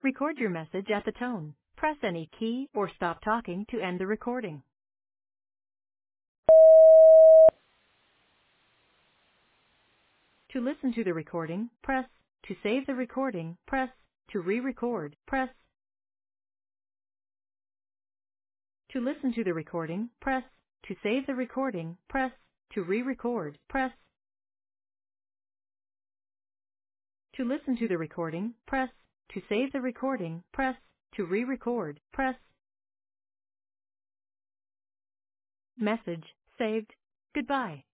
Record your message at the tone. Press any key or stop talking to end the recording. To listen to the recording, press. To save the recording, press. To re-record, press. To listen to the recording, press. To save the recording, press. To re-record, press. To listen to the recording, press. To save the recording, press. To re-record, press. Message saved. Goodbye.